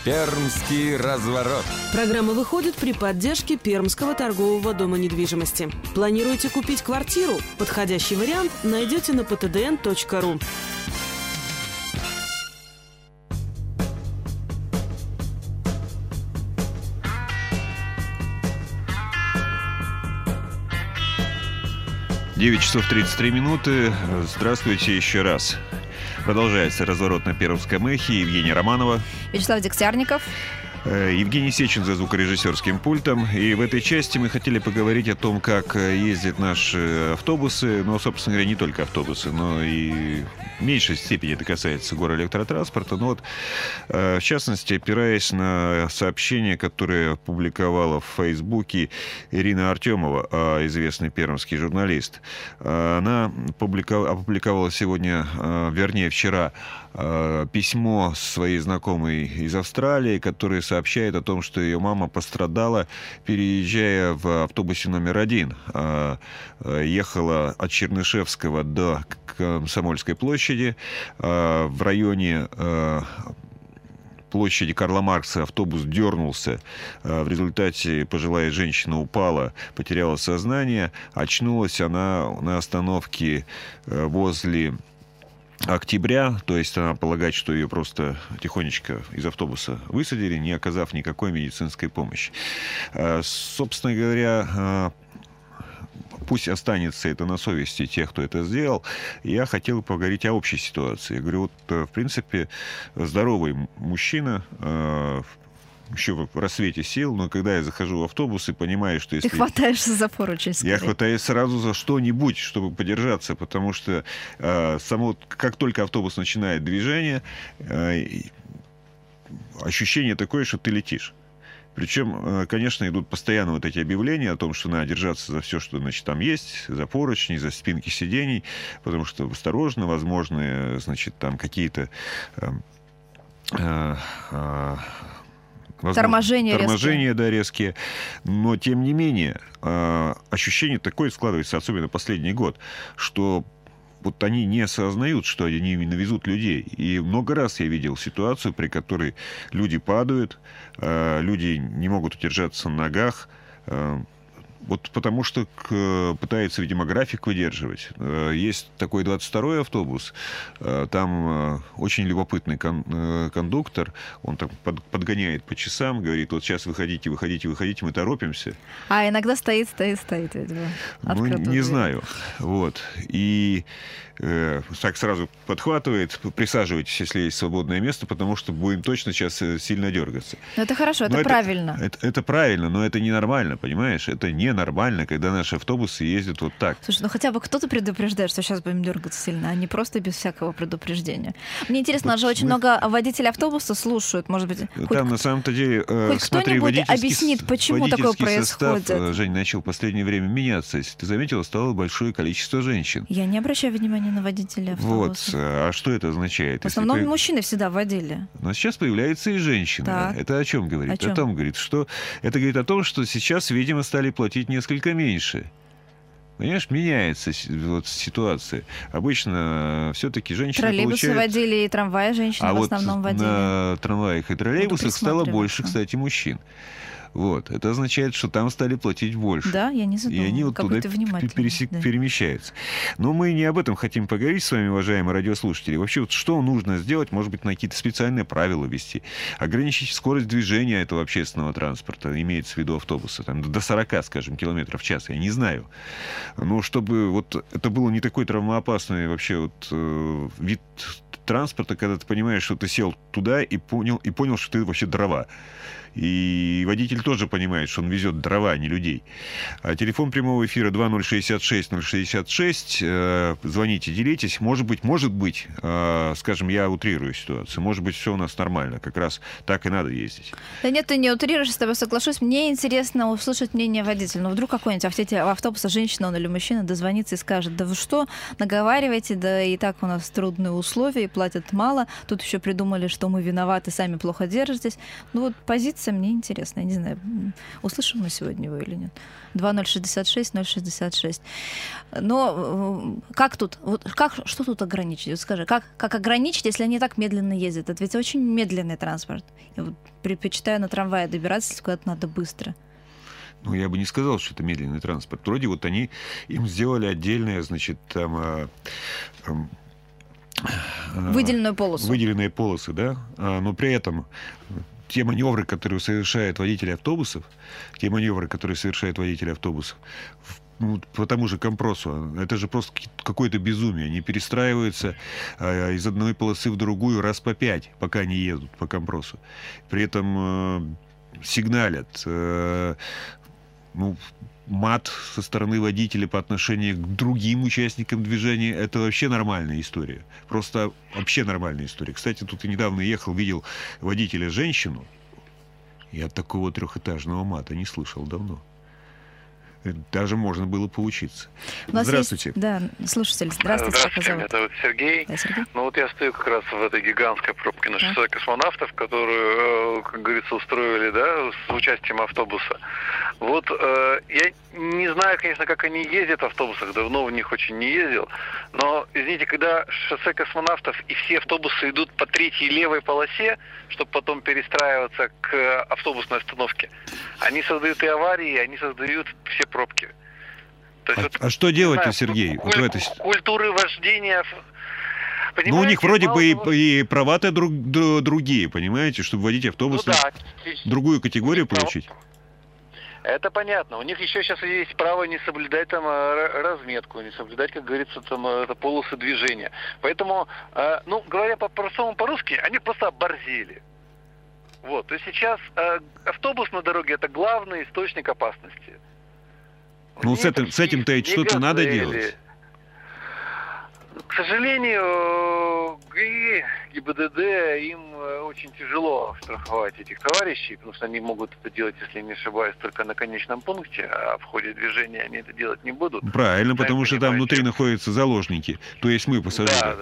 Пермский разворот. Программа выходит при поддержке Пермского торгового дома недвижимости. Планируете купить квартиру? Подходящий вариант найдете на ptdn.ru. Девять часов 33 минуты. Здравствуйте еще раз. Продолжается разворот на Пермском эхе. Евгения Романова. Вячеслав Дегтярников. Евгений Сечин за звукорежиссерским пультом. И в этой части мы хотели поговорить о том, как ездят наши автобусы. Но, собственно говоря, не только автобусы, но и в меньшей степени это касается горэлектротранспорта. Но вот, в частности, опираясь на сообщение, которое опубликовала в Фейсбуке Ирина Артемова, известный пермский журналист. Она опубликовала сегодня, вернее, вчера, письмо своей знакомой из Австралии, которая сообщает о том, что ее мама пострадала, переезжая в автобусе номер 1. Ехала от Чернышевского до Комсомольской площади. В районе площади Карла Маркса автобус дернулся. В результате пожилая женщина упала, потеряла сознание. Очнулась она на остановке возле Октября, то есть она полагает, что ее просто тихонечко из автобуса высадили, не оказав никакой медицинской помощи. Собственно говоря, пусть останется это на совести тех, кто это сделал. Я хотел поговорить о общей ситуации. Я говорю, вот, в принципе, здоровый мужчина, еще в рассвете сил, но когда я захожу в автобус и понимаю, что если... Ты хватаешься за поручень, скорее. Я хватаюсь сразу за что-нибудь, чтобы подержаться, потому что как только автобус начинает движение, ощущение такое, что ты летишь. Причем, конечно, идут постоянно вот эти объявления о том, что надо держаться за все, что, значит, там есть, за поручни, за спинки сидений, потому что осторожно, возможно, значит, там какие-то... Торможения, да, резкие. Но, тем не менее, ощущение такое складывается, особенно последний год, что вот они не осознают, что они именно везут людей. И много раз я видел ситуацию, при которой люди падают, люди не могут удержаться на ногах, вот потому что пытается, видимо, график выдерживать. Есть такой 22-й автобус, там очень любопытный кондуктор, он так подгоняет по часам, говорит, вот сейчас выходите, мы торопимся. А иногда стоит, видимо. Ну, не знаю. Вот. И так сразу подхватывает, присаживайтесь, если есть свободное место, потому что будем точно сейчас сильно дергаться. Но это хорошо, это правильно. Это правильно, но это ненормально, понимаешь? Это ненормально, когда наши автобусы ездят вот так. Слушай, ну хотя бы кто-то предупреждает, что сейчас будем дергаться сильно, а не просто без всякого предупреждения. Мне интересно, вот же очень много водителей автобуса слушают, может быть... Там на самом-то деле, хоть кто-нибудь объяснит, почему такое происходит. Состав, Жень, начал в последнее время меняться. Если ты заметила, стало большое количество женщин. Я не обращаю внимания на водителей автобуса. Вот. А что это означает? В основном мужчины всегда водили. Но сейчас появляются и женщины. Так. Это о чем говорит? О чем? О том говорит, что это говорит о том, что сейчас, видимо, стали платить несколько меньше. Понимаешь, меняется вот ситуация. Обычно все-таки женщины троллейбусы водили и трамваи женщины в основном водили. А вот на трамваях и троллейбусах стало больше, кстати, мужчин. Вот. Это означает, что там стали платить больше. Да, я не задумала. И они вот туда перемещаются. Но мы не об этом хотим поговорить с вами, уважаемые радиослушатели. Вообще, вот что нужно сделать? Может быть, на какие-то специальные правила ввести? Ограничить скорость движения этого общественного транспорта, имеется в виду автобуса, там, до 40, скажем, километров в час. Я не знаю. Но чтобы вот это было не такой травмоопасный вообще вот вид транспорта, когда ты понимаешь, что ты сел туда и понял, что ты вообще дрова. И водитель тоже понимает, что он везет дрова, а не людей. Телефон прямого эфира 2066-066. Звоните, делитесь. Может быть, скажем, я утрирую ситуацию. Может быть, все у нас нормально. Как раз так и надо ездить. Да нет, ты не утрируешь, с тобой соглашусь. Мне интересно услышать мнение водителя. Ну, вдруг какой-нибудь в автобусе женщина, он или мужчина, дозвонится и скажет, да вы что, наговариваете, да и так у нас трудные условия, платят мало. Тут еще придумали, что мы виноваты, сами плохо держитесь. Ну, вот позиция ситуация, мне интересно. Я не знаю, услышим мы сегодня его или нет. 2066-066. Но как тут? Что тут ограничить? Вот скажи, как ограничить, если они так медленно ездят? Это ведь очень медленный транспорт. Я вот предпочитаю на трамвае добираться, если куда-то надо быстро. Ну, я бы не сказал, что это медленный транспорт. Вроде вот они им сделали отдельное, значит, там... Выделенную полосу. Выделенные полосы, да. Но при этом те маневры, которые совершают водители автобусов, по тому же компросу, это же просто какое-то безумие. Они перестраиваются из одной полосы в другую раз по 5, пока они едут по компросу. При этом сигналят. Мат со стороны водителя по отношению к другим участникам движения — это вообще нормальная история. Просто вообще нормальная история. Кстати, тут я недавно ехал, видел водителя женщину. Я такого трехэтажного мата не слышал давно. Даже можно было поучиться. Здравствуйте. Да, слушатель, здравствуйте. Здравствуйте, меня зовут Сергей. Да, Сергей. Ну вот я стою как раз в этой гигантской пробке на шоссе космонавтов, которую, как говорится, устроили, да, с участием автобуса. Вот я не знаю, конечно, как они ездят в автобусах, давно в них очень не ездил, но, извините, когда шоссе космонавтов и все автобусы идут по третьей левой полосе, чтобы потом перестраиваться к автобусной остановке, они создают и аварии, и они создают все пробки. То есть, а что делать-то, Сергей? Культуры вождения... Ну, у них вроде бы и права-то другие, понимаете, чтобы водить автобус, другую категорию получить. Это понятно. У них еще сейчас есть право не соблюдать там разметку, не соблюдать, как говорится, там полосы движения. Поэтому, ну, говоря по-простому по-русски, они просто оборзели. Вот. То есть сейчас автобус на дороге — это главный источник опасности. Ну, с этим-то что-то надо делать. К сожалению, ГИ, ГИБДД, им очень тяжело штрафовать этих товарищей, потому что они могут это делать, если не ошибаюсь, только на конечном пункте, а в ходе движения они это делать не будут. Правильно, потому что там внутри находятся заложники, то есть мы, пассажиры.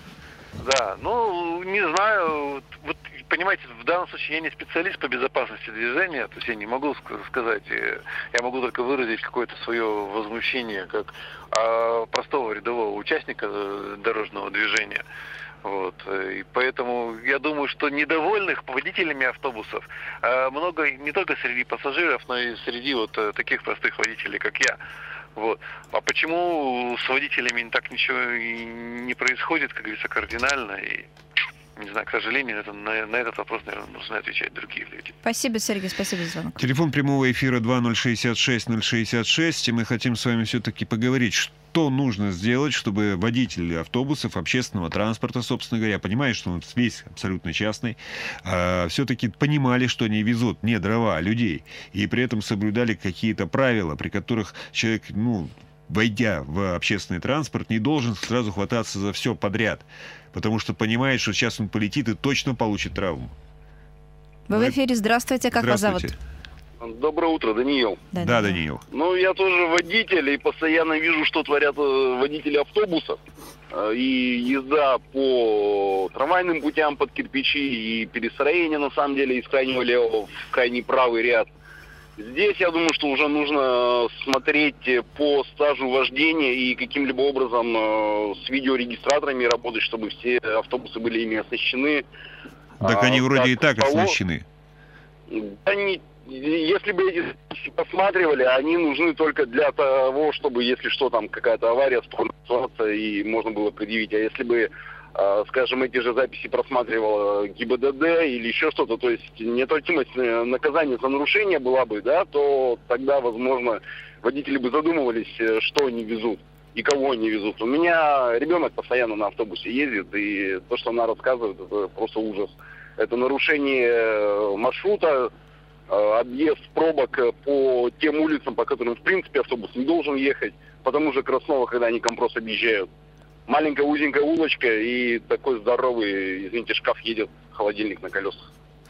Да, ну, не знаю, вот, понимаете, в данном случае я не специалист по безопасности движения, то есть я не могу сказать, я могу только выразить какое-то свое возмущение как простого рядового участника дорожного движения. Вот. И поэтому я думаю, что недовольных водителями автобусов много не только среди пассажиров, но и среди вот таких простых водителей, как я. Вот. А почему с водителями так ничего и не происходит, как говорится, кардинально? И, не знаю, к сожалению, на этот вопрос, наверное, нужно отвечать другие люди. Спасибо, Сергей, спасибо за звонок. Телефон прямого эфира 2066-066. И мы хотим с вами все-таки поговорить, что нужно сделать, чтобы водители автобусов, общественного транспорта, собственно говоря, понимают, что он весь абсолютно частный, все-таки понимали, что они везут не дрова, а людей, и при этом соблюдали какие-то правила, при которых человек, войдя в общественный транспорт, не должен сразу хвататься за все подряд, потому что понимает, что сейчас он полетит и точно получит травму. Вы в эфире, здравствуйте, как вас зовут? Доброе утро, Даниил. Да, Даниил. Ну, я тоже водитель, и постоянно вижу, что творят водители автобусов. И езда по трамвайным путям под кирпичи, и перестроение, на самом деле, из крайнего левого в крайний правый ряд. Здесь, я думаю, что уже нужно смотреть по стажу вождения и каким-либо образом с видеорегистраторами работать, чтобы все автобусы были ими оснащены. Так они вроде и так оснащены. Да не... Если бы эти посматривали, они нужны только для того, чтобы, если что, там какая-то авария, ситуация, и можно было предъявить. А если бы, скажем, эти же записи просматривала ГИБДД или еще что-то, то есть неотвратимость наказания за нарушение была бы, да, то тогда, возможно, водители бы задумывались, что они везут и кого они везут. У меня ребенок постоянно на автобусе ездит, и то, что она рассказывает, это просто ужас. Это нарушение маршрута, объезд пробок по тем улицам, по которым, в принципе, автобус не должен ехать, по тому же Краснова, когда они компрос объезжают. Маленькая узенькая улочка, и такой здоровый, извините, шкаф едет, холодильник на колесах.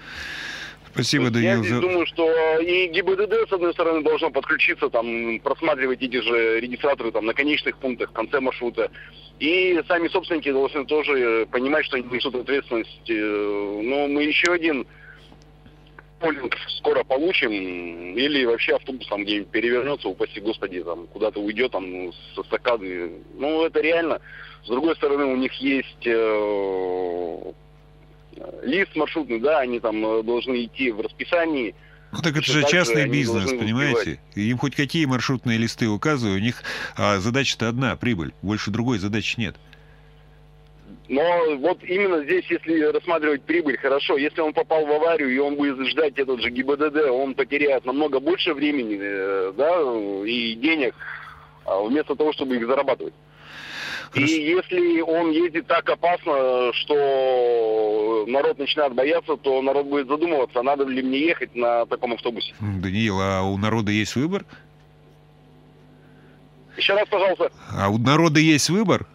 Спасибо, Даниил. Я здесь думаю, что и ГИБДД, с одной стороны, должно подключиться, там, просматривать эти же регистраторы там, на конечных пунктах, в конце маршрута. И сами собственники должны тоже понимать, что они несут ответственность. Но мы еще один полинг скоро получим, или вообще автобус там где-нибудь перевернется, упаси господи, там куда-то уйдет там с эстакады. Ну, это реально. С другой стороны, у них есть лист маршрутный, да, они там должны идти в расписании. Ну, так это же частный бизнес, понимаете? Им хоть какие маршрутные листы указывают, у них задача-то одна, прибыль. Больше другой задачи нет. Но вот именно здесь, если рассматривать прибыль, хорошо, если он попал в аварию и он будет ждать этот же ГИБДД, он потеряет намного больше времени, да, и денег, вместо того, чтобы их зарабатывать. Хорошо. И если он ездит так опасно, что народ начинает бояться, то народ будет задумываться, надо ли мне ехать на таком автобусе. Даниил, а у народа есть выбор? Еще раз, пожалуйста. А у народа есть выбор?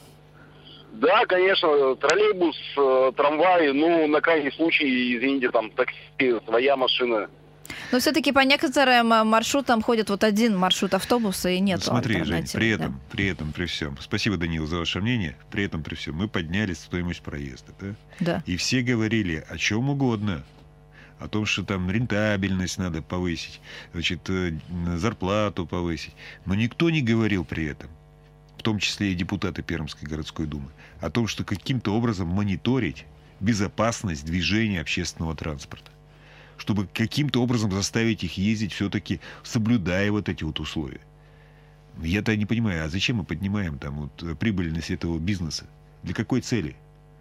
Да, конечно, троллейбус, трамвай, ну, на крайний случай, извините, там, такси, своя машина. Но все-таки по некоторым маршрутам ходит вот один маршрут автобуса, и нет альтернативы. Смотри, Жень, при этом, да? при всем, спасибо, Даниил, за ваше мнение, при этом, при всем, мы подняли стоимость проезда, да? Да. И все говорили о чем угодно. О том, что там рентабельность надо повысить, значит, зарплату повысить. Но никто не говорил при этом, в том числе и депутаты Пермской городской думы, о том, что каким-то образом мониторить безопасность движения общественного транспорта. Чтобы каким-то образом заставить их ездить все-таки, соблюдая вот эти вот условия. Я-то не понимаю, а зачем мы поднимаем там вот прибыльность этого бизнеса? Для какой цели?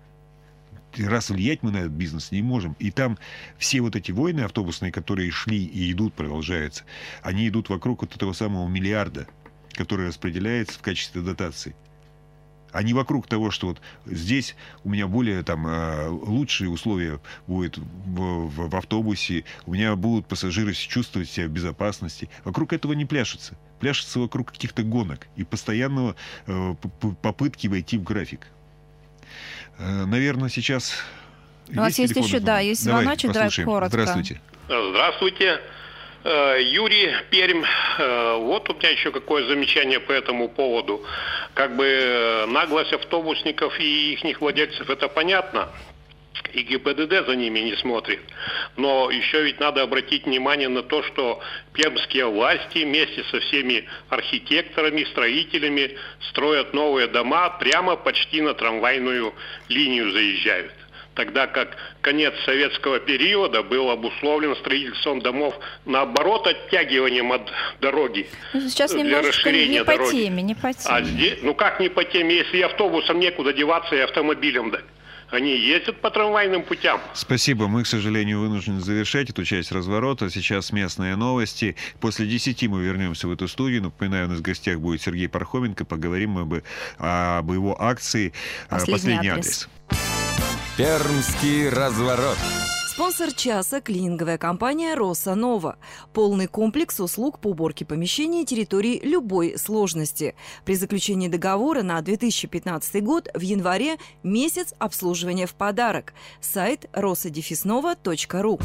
Раз влиять мы на этот бизнес не можем. И там все вот эти войны автобусные, которые шли и идут, продолжаются, они идут вокруг вот этого самого миллиарда, который распределяется в качестве дотации. А не вокруг того, что вот здесь у меня более там лучшие условия будут в автобусе, у меня будут пассажиры чувствовать себя в безопасности. Вокруг этого не пляшется. Пляшется вокруг каких-то гонок и постоянного попытки войти в график. Наверное, сейчас... У нас есть еще, да, есть звоночек, давай коротко. Здравствуйте. Здравствуйте. Юрий, Пермь. Вот у меня еще какое замечание по этому поводу. Как бы наглость автобусников и их владельцев, это понятно. И ГИБДД за ними не смотрит. Но еще ведь надо обратить внимание на то, что пермские власти вместе со всеми архитекторами, строителями строят новые дома прямо почти на трамвайную линию заезжают. Тогда как конец советского периода был обусловлен строительством домов, наоборот, оттягиванием от дороги. Сейчас для немножко расширения не по дороги. теме, не по теме. А здесь, ну как не по теме, если и автобусам некуда деваться, и автомобилям, да? Они ездят по трамвайным путям. Спасибо. Мы, к сожалению, вынуждены завершать эту часть разворота. Сейчас местные новости. После 10 мы вернемся в эту студию. Напоминаю, у нас в гостях будет Сергей Пархоменко. Поговорим мы об его акции «Последний адрес». Пермский разворот. Спонсор часа – клининговая компания «Роса Нова». Полный комплекс услуг по уборке помещений и территории любой сложности. При заключении договора на 2015 год в январе месяц обслуживания в подарок. Сайт rosa-nova.ru.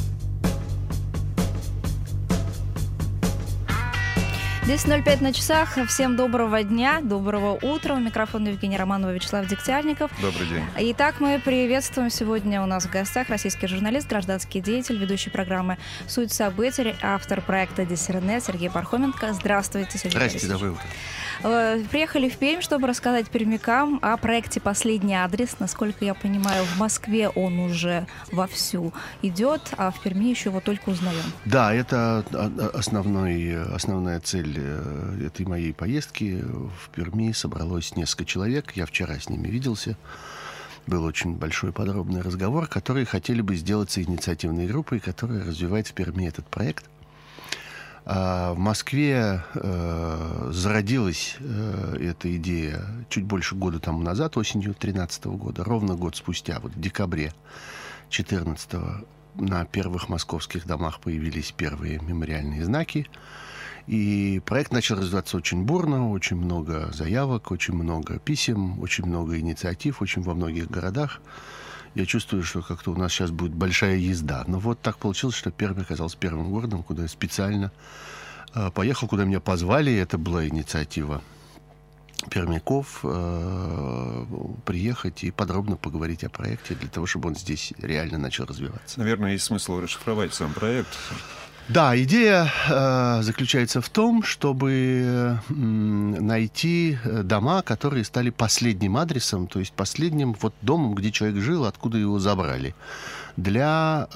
10:05 на часах. Всем доброго дня, доброго утра. У микрофона Евгения Романова, Вячеслав Дегтярников. Добрый день. Итак, мы приветствуем сегодня у нас в гостях российский журналист, гражданский деятель, ведущий программы «Суть событий», автор проекта «Диссернет» Сергей Пархоменко. Здравствуйте, Сергей. Здравствуйте, доброе утро. Приехали в Пермь, чтобы рассказать пермякам о проекте «Последний адрес». Насколько я понимаю, в Москве он уже вовсю идет, а в Перми еще его только узнаем. Да, это основная цель этой моей поездки. В Перми собралось несколько человек. Я вчера с ними виделся. Был очень большой подробный разговор, которые хотели бы сделать с инициативной группой, которая развивает в Перми этот проект. В Москве зародилась эта идея чуть больше года тому назад, осенью 2013 года, ровно год спустя, вот в декабре 2014 на первых московских домах появились первые мемориальные знаки. И проект начал развиваться очень бурно, очень много заявок, очень много писем, очень много инициатив, очень во многих городах. Я чувствую, что как-то у нас сейчас будет большая езда. Но вот так получилось, что Пермь оказался первым городом, куда я специально поехал, куда меня позвали. Это была инициатива пермяков приехать и подробно поговорить о проекте для того, чтобы он здесь реально начал развиваться. Наверное, есть смысл расшифровать сам проект. Да, идея заключается в том, чтобы найти дома, которые стали последним адресом, то есть последним вот домом, где человек жил, откуда его забрали, для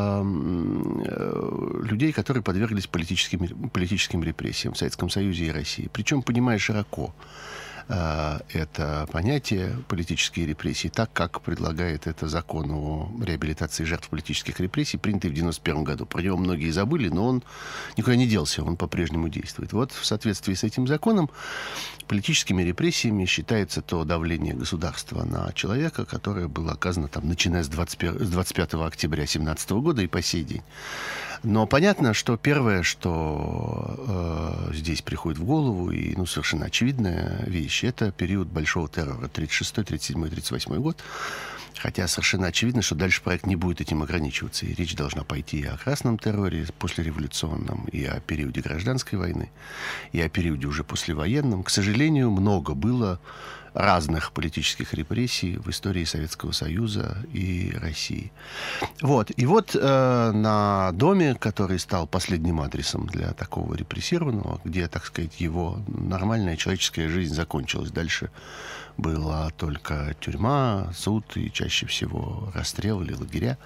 людей, которые подверглись политическим репрессиям в Советском Союзе и России. Причем, понимая широко это понятие политические репрессии, так как предлагает это закон о реабилитации жертв политических репрессий, принятый в 1991 году. Про него многие забыли, но он никуда не делся, он по-прежнему действует. Вот в соответствии с этим законом политическими репрессиями считается то давление государства на человека, которое было оказано там, начиная с 25 октября 2017 года и по сей день. Но понятно, что первое, что здесь приходит в голову, и совершенно очевидная вещь, это период большого террора, 36-й, 37-й, 38-й год. Хотя совершенно очевидно, что дальше проект не будет этим ограничиваться. И речь должна пойти и о красном терроре послереволюционном, и о периоде гражданской войны, и о периоде уже послевоенном. К сожалению, много было разных политических репрессий в истории Советского Союза и России. Вот. И вот на доме, который стал последним адресом для такого репрессированного, где, так сказать, его нормальная человеческая жизнь закончилась. Дальше была только тюрьма, суд и чаще всего расстрел или лагеря.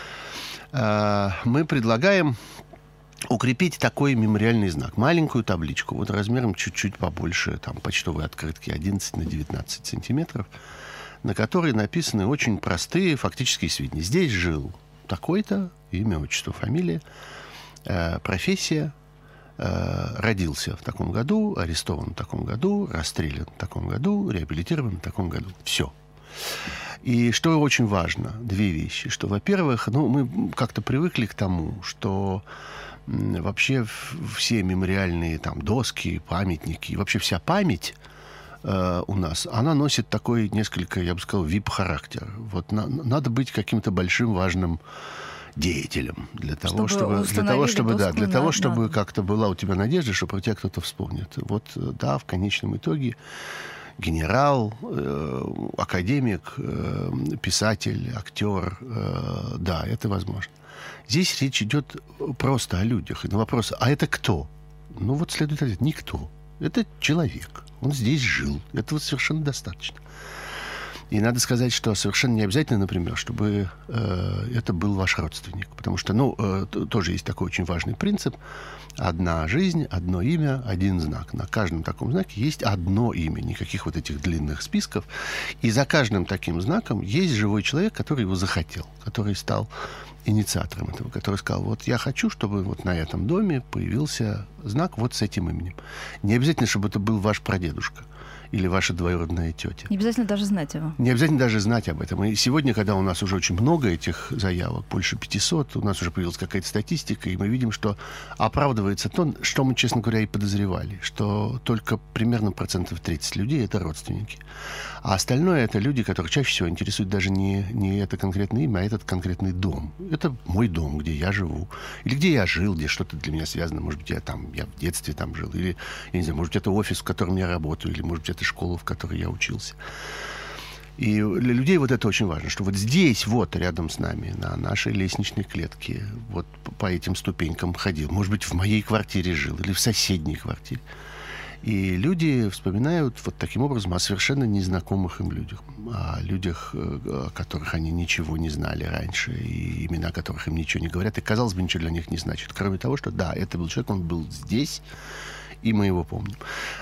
Мы предлагаем укрепить такой мемориальный знак. Маленькую табличку, вот размером чуть-чуть побольше, там, почтовой открытки 11 на 19 сантиметров, на которой написаны очень простые фактические сведения. Здесь жил такой-то, имя, отчество, фамилия, профессия, родился в таком году, арестован в таком году, расстрелян в таком году, реабилитирован в таком году. Все. И что очень важно, две вещи. Что, во-первых, мы как-то привыкли к тому, что вообще все мемориальные там доски, памятники, вообще вся память у нас, она носит такой несколько, я бы сказал, вип-характер. Вот надо быть каким-то большим важным деятелем для того, чтобы как-то была у тебя надежда, что про тебя кто-то вспомнит. Вот, да, в конечном итоге генерал, академик, писатель, актер, да, это возможно. Здесь речь идет просто о людях. И на вопрос, а это кто? Вот следует ответить, никто. Это человек. Он здесь жил. Этого совершенно достаточно. И надо сказать, что совершенно не обязательно, например, чтобы это был ваш родственник. Потому что, тоже есть такой очень важный принцип. Одна жизнь, одно имя, один знак. На каждом таком знаке есть одно имя. Никаких вот этих длинных списков. И за каждым таким знаком есть живой человек, который его захотел. Который стал инициатором этого. Который сказал, вот я хочу, чтобы вот на этом доме появился знак вот с этим именем. Не обязательно, чтобы это был ваш прадедушка. Или ваша двоюродная тетя. Не обязательно даже знать его. Не обязательно даже знать об этом. И сегодня, когда у нас уже очень много этих заявок, больше 500, у нас уже появилась какая-то статистика, и мы видим, что оправдывается то, что мы, честно говоря, и подозревали, что только примерно 30% людей — это родственники. А остальное — это люди, которых чаще всего интересует даже не это конкретное имя, а этот конкретный дом. Это мой дом, где я живу. Или где я жил, где что-то для меня связано. Может быть, я в детстве там жил. Или, я не знаю, может быть, это офис, в котором я работаю. Или, может быть, это школа, в которой я учился. И для людей вот это очень важно, что вот здесь, вот рядом с нами, на нашей лестничной клетке, вот по этим ступенькам ходил. Может быть, в моей квартире жил или в соседней квартире. И люди вспоминают вот таким образом о совершенно незнакомых им людях. О людях, о которых они ничего не знали раньше, и имена которых им ничего не говорят. И, казалось бы, ничего для них не значит. Кроме того, что да, это был человек, он был здесь, и мы его помним.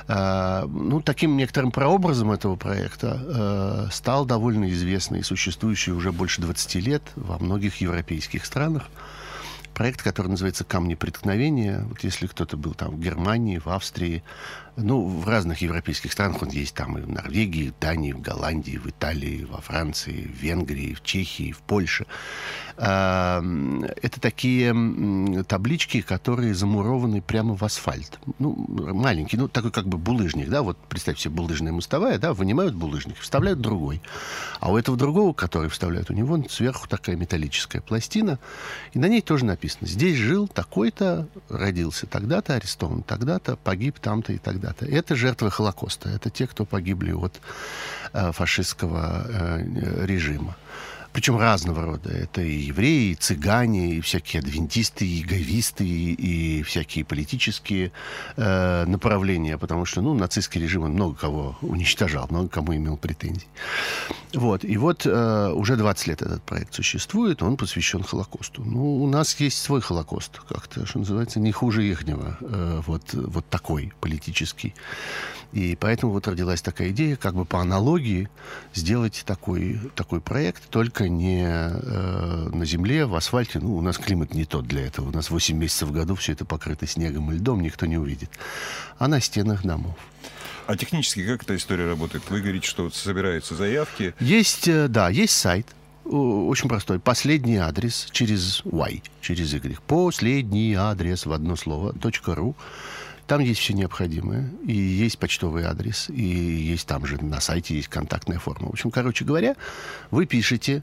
Таким некоторым прообразом этого проекта стал довольно известный и существующий уже больше 20 лет во многих европейских странах проект, который называется «Камни преткновения». Вот если кто-то был там в Германии, в Австрии, в разных европейских странах, он есть там и в Норвегии, в Дании, в Голландии, в Италии, во Франции, в Венгрии, в Чехии, в Польше. Это такие таблички, которые замурованы прямо в асфальт. Ну, маленький, ну, такой как бы булыжник, да, вот представьте себе булыжная мостовая, да, вынимают булыжник, вставляют другой. А у этого другого, который вставляют, у него сверху такая металлическая пластина, и на ней тоже написано: здесь жил такой-то, родился тогда-то, арестован тогда-то, погиб там-то и тогда-то. Это жертвы Холокоста, это те, кто погибли от фашистского режима. Причем разного рода. Это и евреи, и цыгане, и всякие адвентисты, и гаевисты, и всякие политические направления, потому что, ну, нацистский режим он много кого уничтожал, много кому имел претензий. Вот. И вот уже 20 лет этот проект существует, он посвящен Холокосту. Ну, у нас есть свой Холокост, как-то, что называется, не хуже ихнего, вот такой политический. И поэтому вот родилась такая идея, как бы по аналогии сделать такой проект, только не на земле, в асфальте. Ну, у нас климат не тот для этого. У нас 8 месяцев в году все это покрыто снегом и льдом, никто не увидит. А на стенах домов. А технически как эта история работает? Вы говорите, что вот собираются заявки. Есть сайт. Очень простой. Последний адрес через Y, через Y. Последний адрес в одно слово, .ru. Там есть все необходимое. И есть почтовый адрес. И есть там же на сайте есть контактная форма. В общем, короче говоря, вы пишете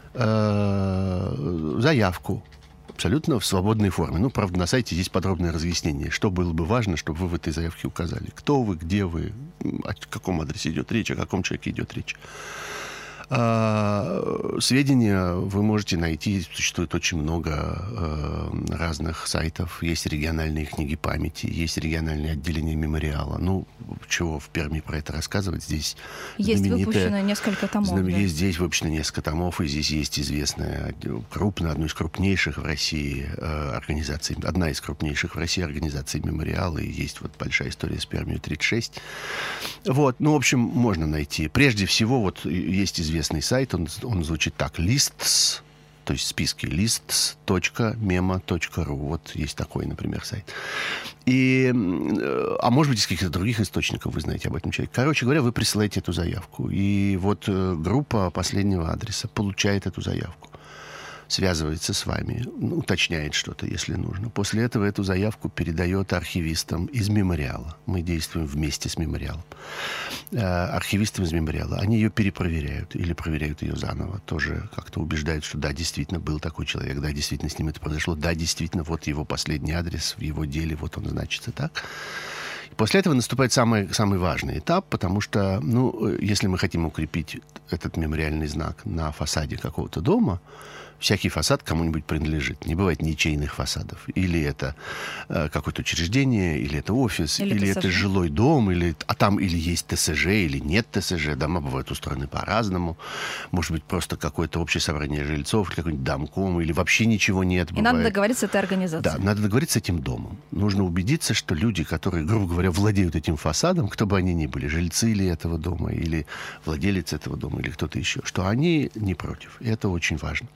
заявку абсолютно в свободной форме. Ну, правда, на сайте есть подробное разъяснение, что было бы важно, чтобы вы в этой заявке указали. Кто вы, где вы, о каком адресе идет речь, о каком человеке идет речь. Сведения вы можете найти. Существует очень много разных сайтов. Есть региональные книги памяти, есть региональные отделения мемориала. Ну, чего в Перми про это рассказывать? Здесь есть выпущено несколько томов. Есть здесь выпущено несколько томов, и здесь есть известная, одна из крупнейших в России организаций, одна из крупнейших в России организаций мемориала, и есть вот большая история с Пермью 36. Вот, ну, в общем, можно найти. Прежде всего, вот есть известный сайт, он звучит так: lists, то есть списки, lists.memo.ru. Вот есть такой, например, сайт. А может быть, из каких-то других источников вы знаете об этом человеке. Короче говоря, вы присылаете эту заявку. И вот группа последнего адреса получает эту заявку, связывается с вами, уточняет что-то, если нужно. После этого эту заявку передает архивистам из мемориала. Мы действуем вместе с мемориалом. Архивистам из мемориала. Они ее перепроверяют или проверяют ее заново. Тоже как-то убеждают, что да, действительно был такой человек, да, действительно с ним это произошло, да, действительно вот его последний адрес в его деле, вот он значится так. После этого наступает самый важный этап, потому что, ну, если мы хотим укрепить этот мемориальный знак на фасаде какого-то дома, всякий фасад кому-нибудь принадлежит. Не бывает ничейных фасадов. Или это какое-то учреждение, или это офис, или это жилой дом, а там или есть ТСЖ, или нет ТСЖ. Дома бывают устроены по-разному. Может быть, просто какое-то общее собрание жильцов, или какой-нибудь домком, или вообще ничего нет. И надо договориться с этой организацией. Да, надо договориться с этим домом. Нужно убедиться, что люди, которые, грубо говоря, владеют этим фасадом, кто бы они ни были, жильцы ли этого дома, или владелец этого дома, или кто-то еще, что они не против. И это очень важно.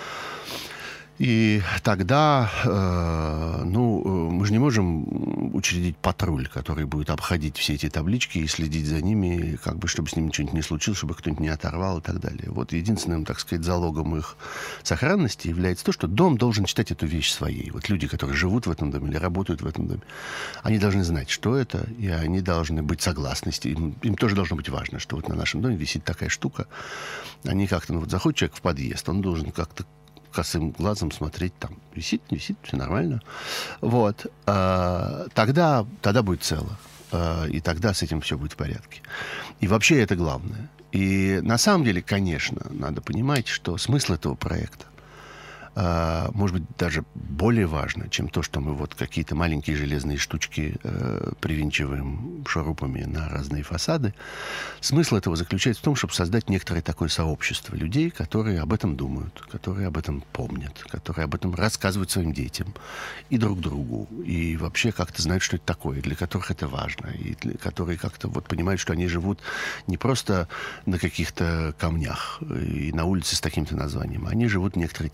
И тогда, мы же не можем учредить патруль, который будет обходить все эти таблички и следить за ними, как бы, чтобы с ними что-нибудь не случилось, чтобы кто-нибудь не оторвал и так далее. Вот единственным, так сказать, залогом их сохранности является то, что дом должен считать эту вещь своей. Вот люди, которые живут в этом доме или работают в этом доме, они должны знать, что это, и они должны быть согласны. Им тоже должно быть важно, что вот на нашем доме висит такая штука. Они как-то, заходит человек в подъезд, он должен как-то косым глазом смотреть, там, висит, не висит, все нормально. Вот. Тогда будет цело. И тогда с этим все будет в порядке. И вообще это главное. И на самом деле, конечно, надо понимать, что смысл этого проекта может быть даже более важно, чем то, что мы вот какие-то маленькие железные штучки привинчиваем шурупами на разные фасады. Смысл этого заключается в том, чтобы создать некоторое такое сообщество людей, которые об этом думают, которые об этом помнят, которые об этом рассказывают своим детям и друг другу, и вообще как-то знают, что это такое, для которых это важно, и для которые как-то вот понимают, что они живут не просто на каких-то камнях и на улице с таким-то названием, они живут в некоторой такой исторической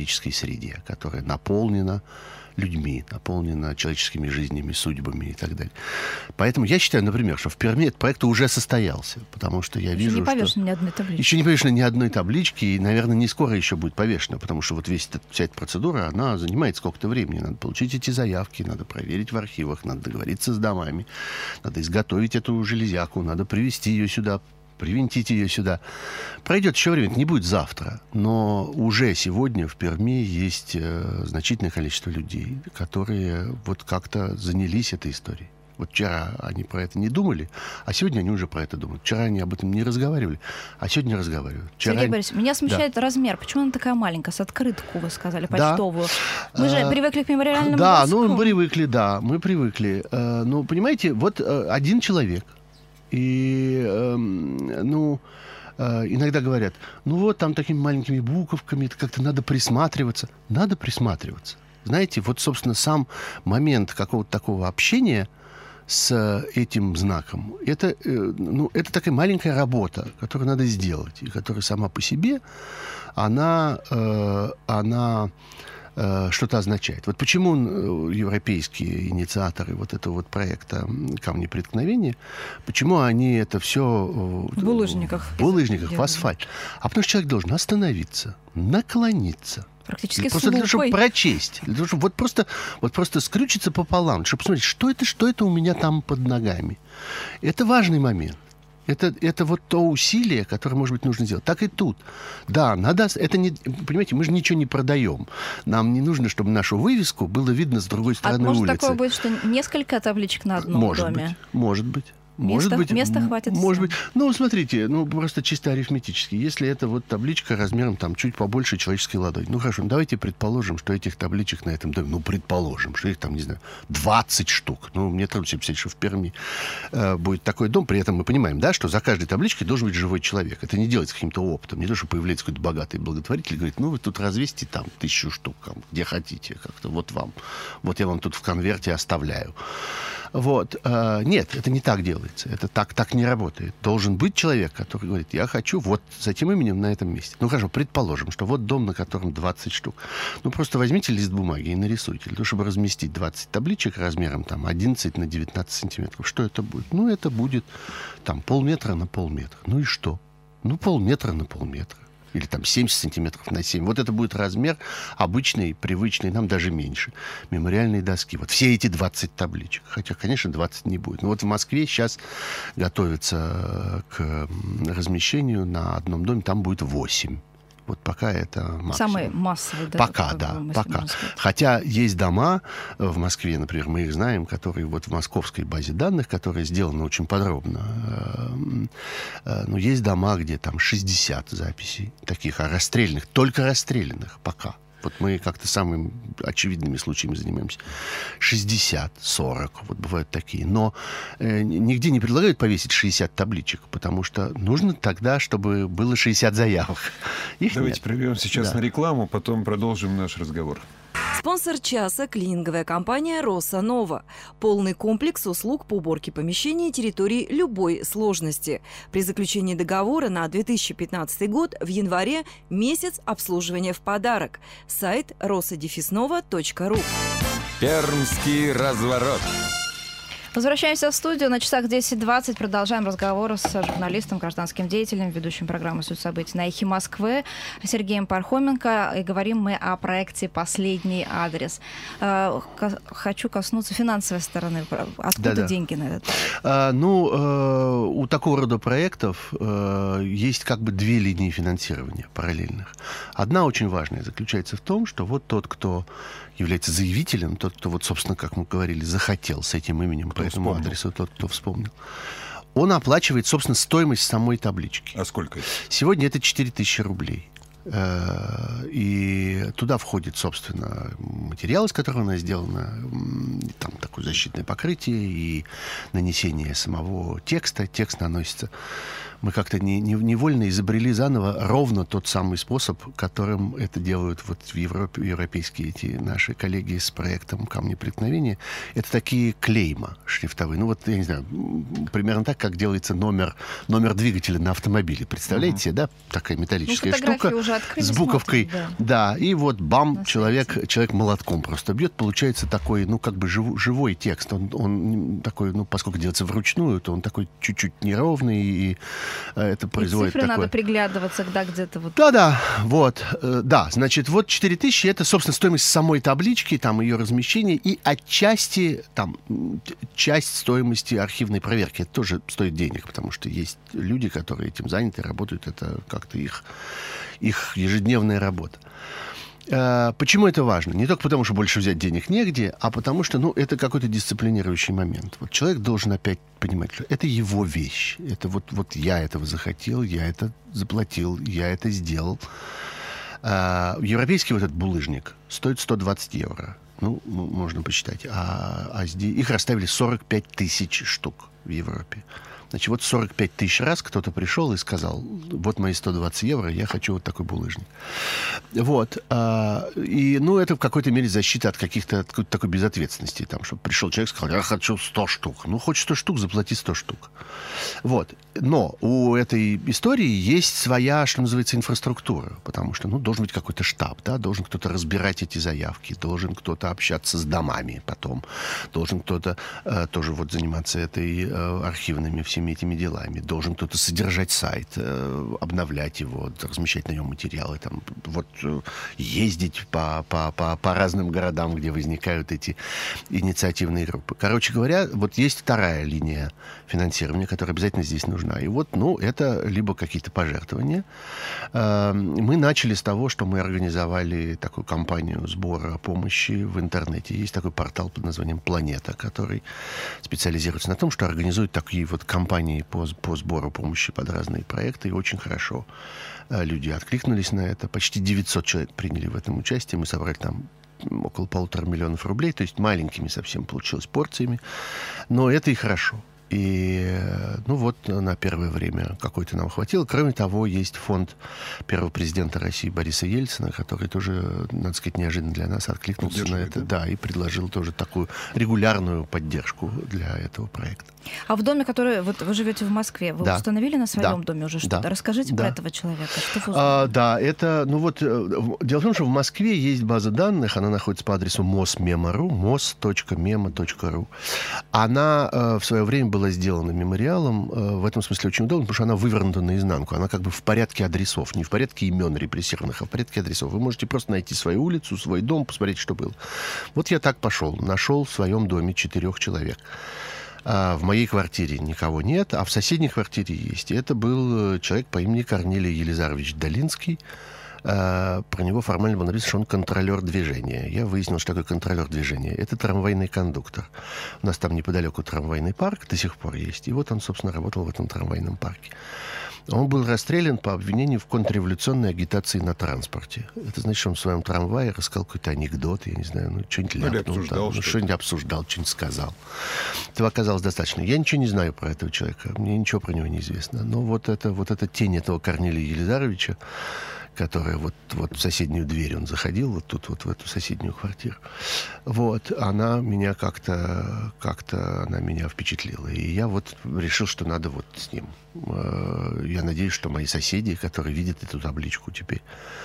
фантастической среде, которая наполнена людьми, наполнена человеческими жизнями, судьбами и так далее. Поэтому я считаю, например, что в Перми этот проект уже состоялся, потому что я вижу, не повешено что... ни одной таблички. Еще не повешено ни одной таблички, и, наверное, не скоро еще будет повешено, потому что вот вся эта процедура, она занимает сколько-то времени. Надо получить эти заявки, надо проверить в архивах, надо договориться с домами, надо изготовить эту железяку, надо привезти ее сюда, привинтить ее сюда. Пройдет еще время, это не будет завтра, но уже сегодня в Перми есть значительное количество людей, которые вот как-то занялись этой историей. Вот вчера они про это не думали, а сегодня они уже про это думают. Вчера они об этом не разговаривали, а сегодня разговаривают. Сергей Борисович, меня смущает размер. Почему она такая маленькая? С открытку, вы сказали, почтовую. Да. Мы же привыкли к мемориальному Да, доску. мы привыкли. Ну, понимаете, вот один человек. И, иногда говорят, ну вот там такими маленькими буковками, это как-то надо присматриваться. Надо присматриваться. Знаете, вот, собственно, сам момент какого-то такого общения с этим знаком, это такая маленькая работа, которую надо сделать, и которая сама по себе, она что-то означает. Вот почему европейские инициаторы вот этого вот проекта «Камни преткновения», почему они это все в булыжниках, в асфальт? А потому что человек должен остановиться, наклониться, практически просто для того, чтобы прочесть. Для того, чтобы вот просто скрючиться пополам, чтобы посмотреть, что это у меня там под ногами. Это важный момент. Это вот то усилие, которое, может быть, нужно сделать. Так и тут. Да, надо... Это не... Понимаете, мы же ничего не продаем. Нам не нужно, чтобы нашу вывеску было видно с другой стороны улицы. А может такое будет, что несколько табличек на одном доме? Может быть. Места хватит. Может быть. Ну, смотрите, просто чисто арифметически. Если это вот табличка размером там чуть побольше человеческой ладони. Ну, хорошо, давайте предположим, что этих табличек на этом доме, предположим, что их там, не знаю, 20 штук. Мне трудно себе представить, что в Перми будет такой дом. При этом мы понимаем, да, что за каждой табличкой должен быть живой человек. Это не делается каким-то опытом. Не то, что появляется какой-то богатый благотворитель и говорит, вы тут развесьте там 1000 штук, где хотите, как-то вот вам. Вот я вам тут в конверте оставляю. Вот. Нет, это не так делается. Это так не работает. Должен быть человек, который говорит, я хочу вот с этим именем на этом месте. Ну, хорошо, предположим, что вот дом, на котором 20 штук. Просто возьмите лист бумаги и нарисуйте. Для того, чтобы разместить 20 табличек размером там 11 на 19 сантиметров. Что это будет? Это будет там полметра на полметра. Ну и что? Полметра на полметра. Или там 70 сантиметров на 7. Вот это будет размер обычный, привычный, нам даже меньше, мемориальной доски. Вот все эти 20 табличек. Хотя, конечно, 20 не будет. Но вот в Москве сейчас готовится к размещению на одном доме. Там будет 8. Вот пока это максимум. Самый массовый, да? Пока. Хотя есть дома в Москве, например, мы их знаем, которые вот в московской базе данных, которые сделаны очень подробно. Но есть дома, где там 60 записей таких, расстрелянных, только расстрелянных пока. Вот мы как-то самыми очевидными случаями занимаемся. 60, 40, вот бывают такие. Но нигде не предлагают повесить 60 табличек, потому что нужно тогда, чтобы было 60 заявок. Давайте прервем сейчас на рекламу, потом продолжим наш разговор. Спонсор часа – клининговая компания «Роса Нова». Полный комплекс услуг по уборке помещений и территории любой сложности. При заключении договора на 2015 год в январе месяц обслуживания в подарок. Сайт rosa-nova.ru. Пермский разворот. Возвращаемся в студию. На часах 10:20 продолжаем разговор с журналистом, гражданским деятелем, ведущим программы «Суть событий» на «Эхе Москвы» Сергеем Пархоменко. И говорим мы о проекте «Последний адрес». Хочу коснуться финансовой стороны. Откуда деньги на этот проект? У такого рода проектов есть как бы две линии финансирования параллельных. Одна очень важная заключается в том, что вот тот, кто является заявителем, тот, кто, вот, собственно, как мы говорили, захотел с этим именем по этому адресу, тот, кто вспомнил, он оплачивает, собственно, стоимость самой таблички. А сколько это? Сегодня это 4000 рублей. И туда входит, собственно, материал, из которого она сделана, там такое защитное покрытие и нанесение самого текста. Текст наносится. Мы как-то невольно изобрели заново ровно тот самый способ, которым это делают вот в Европе, европейские эти наши коллеги с проектом «Камни преткновения». Это такие клейма шрифтовые. Я не знаю, примерно так, как делается номер двигателя на автомобиле. Представляете себе, да? Такая металлическая штука. Фотографии уже открыли, с буковкой. смотрим, Да, и вот бам, На человек молотком просто бьет. Получается такой, ну, как бы живой текст. Он такой, ну, поскольку делается вручную, то он такой чуть-чуть неровный, и это производит цифры такое... надо приглядываться, когда где-то вот... Да, вот, да, значит, вот 4000 это, собственно, стоимость самой таблички, там, ее размещение, и отчасти, там, часть стоимости архивной проверки. Это тоже стоит денег, потому что есть люди, которые этим заняты, работают, это как-то их ежедневная работа. Почему это важно? Не только потому, что больше взять денег негде, а потому что, ну, это какой-то дисциплинирующий момент. Вот человек должен опять понимать, что это его вещь. Это вот я этого захотел, я это заплатил, я это сделал. Европейский вот этот булыжник стоит 120 евро. Ну, можно посчитать. А здесь их расставили 45 тысяч штук в Европе. Значит, вот 45 тысяч раз кто-то пришел и сказал, вот мои 120 евро, я хочу вот такой булыжник. Вот. И, ну, это в какой-то мере защита от каких-то такой безответственности. Там, чтобы пришел человек и сказал, я хочу 100 штук. Ну, хочешь 100 штук, заплати 100 штук. Вот. Но у этой истории есть своя, что называется, инфраструктура. Потому что, ну, должен быть какой-то штаб, да, должен кто-то разбирать эти заявки, должен кто-то общаться с домами потом, должен кто-то тоже вот заниматься этой архивными всеми этими делами. Должен кто-то содержать сайт, обновлять его, размещать на нем материалы, там, вот, ездить по разным городам, где возникают эти инициативные группы. Короче говоря, вот есть вторая линия финансирования, которая обязательно здесь нужна. И вот, ну, это либо какие-то пожертвования. Мы начали с того, что мы организовали такую кампанию сбора помощи в интернете. Есть такой портал под названием «Планета», который специализируется на том, что организует такие вот кампании по сбору помощи под разные проекты, и очень хорошо люди откликнулись на это. Почти 900 человек приняли в этом участие. Мы собрали там около 1,5 миллиона рублей, то есть маленькими совсем получилось порциями, но это и хорошо. И, ну вот, на первое время какой-то нам хватило. Кроме того, есть фонд первого президента России Бориса Ельцина, который тоже, надо сказать, неожиданно для нас откликнулся на это, да, и предложил тоже такую регулярную поддержку для этого проекта. А в доме, который... Вот вы живете в Москве, вы установили на своем доме уже что-то? Да. Расскажите про этого человека. Что да, это... Ну вот, дело в том, что в Москве есть база данных, она находится по адресу mos.memo.ru, mos.memo.ru. Она в свое время была сделана мемориалом, в этом смысле очень удобно, потому что она вывернута наизнанку. Она как бы в порядке адресов, не в порядке имен репрессированных, а в порядке адресов. Вы можете просто найти свою улицу, свой дом, посмотреть, что было. Вот я так пошел. Нашел в своем доме 4 человек. В моей квартире никого нет, а в соседней квартире есть. И это был человек по имени Корнелий Елизарович Долинский. Про него формально было написано, что он контролер движения. Я выяснил, что такое контролер движения. Это трамвайный кондуктор. У нас там неподалеку трамвайный парк до сих пор есть. И вот он, собственно, работал в этом трамвайном парке. Он был расстрелян по обвинению в контрреволюционной агитации на транспорте. Это значит, что он в своем трамвае рассказал какой-то анекдот, я не знаю, ну, что-нибудь ляпнул, что-нибудь обсуждал, что-нибудь сказал. Этого оказалось достаточно. Я ничего не знаю про этого человека, мне ничего про него не известно. Но вот эта тень этого Корнелия Елизаровича, которая вот в соседнюю дверь он заходил, вот тут, вот в эту соседнюю квартиру. Вот, она меня как-то она меня впечатлила. И я вот решил, что надо вот с ним. Я надеюсь, что мои соседи, которые видят эту табличку теперь,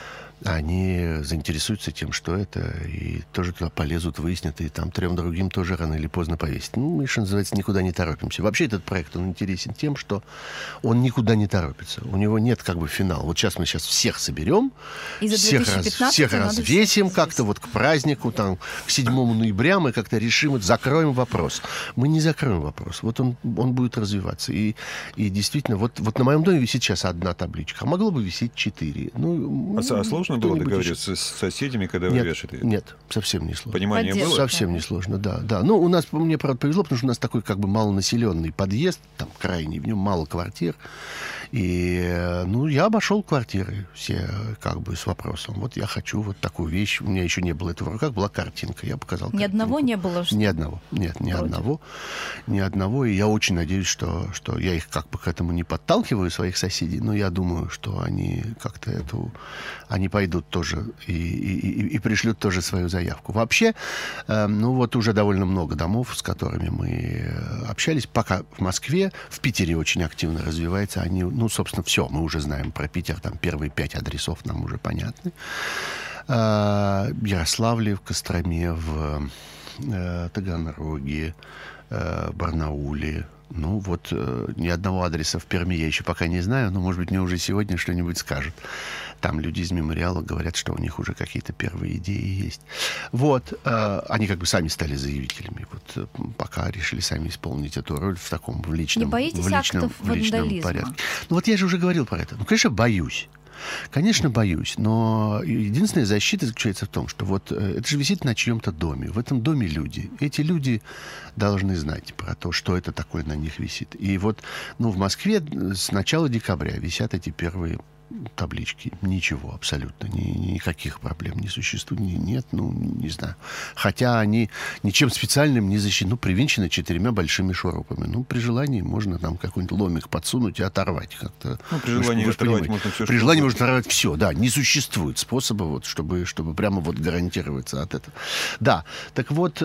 они заинтересуются тем, что это, и тоже туда полезут, выяснят, и там 3 другим тоже рано или поздно повесят. Ну, мы, что называется, никуда не торопимся. Вообще этот проект, он интересен тем, что он никуда не торопится. У него нет как бы финала. Вот сейчас мы всех соберем, всех развесим как-то вот к празднику, там, к 7 ноября мы как-то решим, закроем вопрос. Мы не закроем вопрос. Вот он будет развиваться. И действительно, вот на моем доме висит сейчас 1 табличка, а могло бы висеть 4. Ну, сложно было договориться с соседями, когда вы вешали? Нет, совсем не сложно. Понимание было? Совсем не сложно, да. Ну, мне, правда, повезло, потому что у нас такой как бы малонаселенный подъезд, там крайний, в нем мало квартир. И, ну, я обошел квартиры все как бы с вопросом. Вот я хочу вот такую вещь. У меня еще не было этого в руках, была картинка. Я показал картинку. Ни одного не было? Ни одного. Нет, ни одного. Ни одного. И я очень надеюсь, что я их как бы к этому не подталкиваю, своих соседей, но я думаю, что они как-то они пойдут тоже и пришлют тоже свою заявку. Вообще, ну вот уже довольно много домов, с которыми мы общались. Пока в Москве, в Питере очень активно развивается. Они, Ну, собственно, все, мы уже знаем про Питер, там первые 5 адресов нам уже понятны. В Ярославле, в Костроме, в Таганроге, Барнауле. Ну, вот ни одного адреса в Перми я еще пока не знаю, но, может быть, мне уже сегодня что-нибудь скажут. Там люди из мемориала говорят, что у них уже какие-то первые идеи есть. Вот. Они как бы сами стали заявителями. Вот пока решили сами исполнить эту роль в таком личном порядке. Не боитесь актов вандализма? Ну, вот я же уже говорил про это. Ну, конечно, боюсь. Конечно, боюсь, но единственная защита заключается в том, что вот это же висит на чьем-то доме. В этом доме люди. Эти люди должны знать про то, что это такое на них висит. И вот, ну, в Москве с начала декабря висят эти первые таблички. Ничего абсолютно. Никаких проблем не существует. Нет, ну, не знаю. Хотя они ничем специальным не защищены. Ну, привинчены 4 большими шурупами. Ну, при желании можно там какой-нибудь ломик подсунуть и оторвать как-то. Ну, при желании оторвать можно все. При желании можно оторвать все, да. Не существует способа, вот, чтобы прямо вот гарантироваться от этого. Да. Так вот,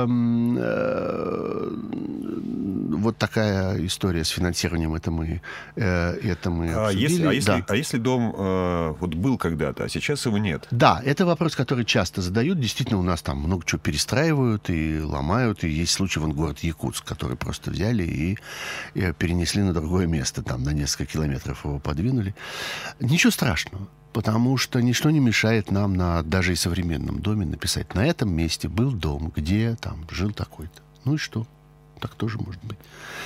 вот такая история с финансированием. Это мы обсудили. А если дом вот был когда-то, а сейчас его нет? Да, это вопрос, который часто задают. Действительно, у нас там много чего перестраивают и ломают. И есть случай, вон, город Якутск, который просто взяли и перенесли на другое место. Там на несколько километров его подвинули. Ничего страшного. Потому что ничто не мешает нам на даже и современном доме написать: на этом месте был дом, где там жил такой-то. Ну и что? Так тоже может быть.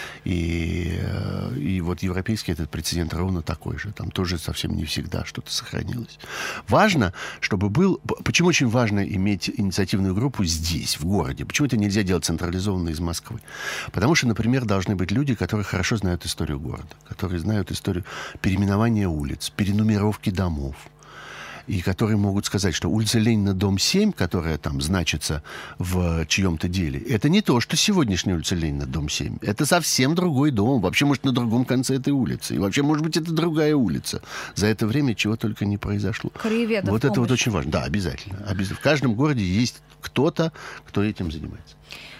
И вот европейский этот прецедент ровно такой же. Там тоже совсем не всегда что-то сохранилось. Важно, чтобы был... Почему очень важно иметь инициативную группу здесь, в городе? Почему это нельзя делать централизованно из Москвы? Потому что, например, должны быть люди, которые хорошо знают историю города, которые знают историю переименования улиц, перенумеровки домов. И которые могут сказать, что улица Ленина, дом 7, которая там значится в чьем-то деле, это не то, что сегодняшняя улица Ленина, дом 7. Это совсем другой дом. Вообще, может, на другом конце этой улицы. И вообще, может быть, это другая улица. За это время чего только не произошло. Краеведов вот это вот очень важно. Да, обязательно. В каждом городе есть кто-то, кто этим занимается.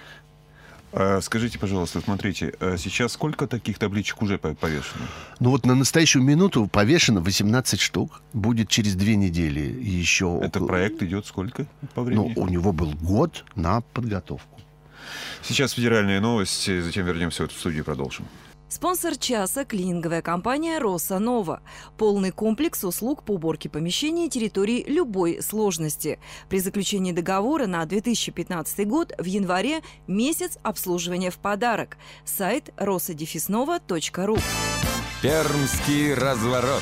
Скажите, пожалуйста, смотрите, сейчас сколько таких табличек уже повешено? Ну вот на настоящую минуту повешено 18 штук. Будет через 2 недели еще... Это проект идет сколько по времени? Ну, у него был год на подготовку. Сейчас федеральные новости, затем вернемся в студию и продолжим. Спонсор часа – клининговая компания «Роса Нова». Полный комплекс услуг по уборке помещений и территории любой сложности. При заключении договора на 2015 год в январе месяц обслуживания в подарок. Сайт rosa-nova.ru. Пермский разворот.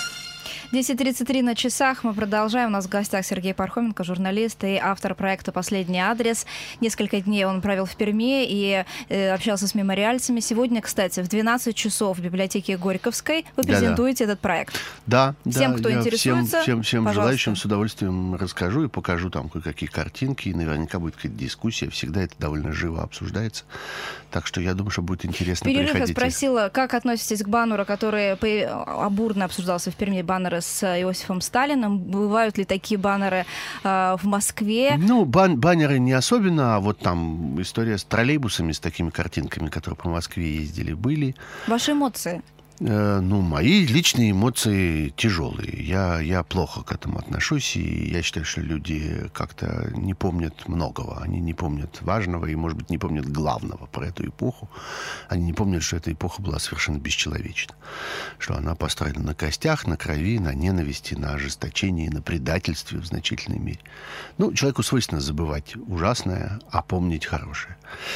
10:33 на часах. Мы продолжаем. У нас в гостях Сергей Пархоменко, журналист и автор проекта «Последний адрес». Несколько дней он провел в Перми и общался с мемориальцами. Сегодня, кстати, в 12 часов в библиотеке Горьковской вы презентуете этот проект. Да. Всем, кто интересуется, всем пожалуйста. желающим с удовольствием расскажу и покажу там кое-какие картинки. И наверняка будет какая-то дискуссия. Всегда это довольно живо обсуждается. Так что я думаю, что будет интересно. Перерыв приходите. Я спросила, как относитесь к баннеру, который бурно обсуждался в Перми, баннеры с Иосифом Сталиным. Бывают ли такие баннеры в Москве? Ну, баннеры не особенно, а вот там история с троллейбусами, с такими картинками, которые по Москве ездили, были. Ваши эмоции? Ну, мои личные эмоции тяжелые. Я плохо к этому отношусь, и я считаю, что люди как-то не помнят многого. Они не помнят важного и, может быть, не помнят главного про эту эпоху. Они не помнят, что эта эпоха была совершенно бесчеловечна. Что она построена на костях, на крови, на ненависти, на ожесточении, на предательстве в значительной мере. Ну, человеку свойственно забывать ужасное, а помнить хорошее.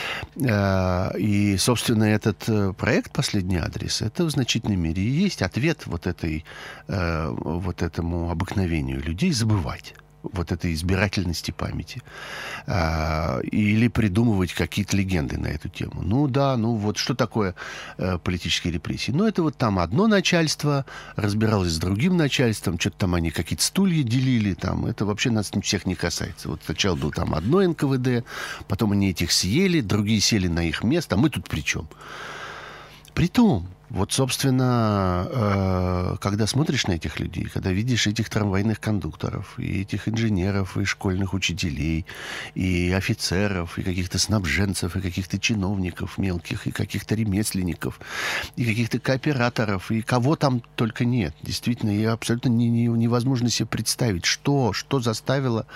И, собственно, этот проект «Последний адрес» — это в значительной мере и есть ответ вот этому обыкновению людей забывать. Вот этой избирательности памяти. Или придумывать какие-то легенды на эту тему. Ну да, ну вот что такое политические репрессии? Ну это вот там одно начальство разбиралось с другим начальством, что-то там они какие-то стулья делили, там. Это вообще нас всех не касается. Вот сначала был там одно НКВД, потом они этих съели, другие сели на их место, а мы тут при чем? Притом, Вот, собственно, когда смотришь на этих людей, когда видишь этих трамвайных кондукторов, и этих инженеров, и школьных учителей, и офицеров, и каких-то снабженцев, и каких-то чиновников мелких, и каких-то ремесленников, и каких-то кооператоров, и кого там только нет. Действительно, и абсолютно невозможно себе представить, что заставило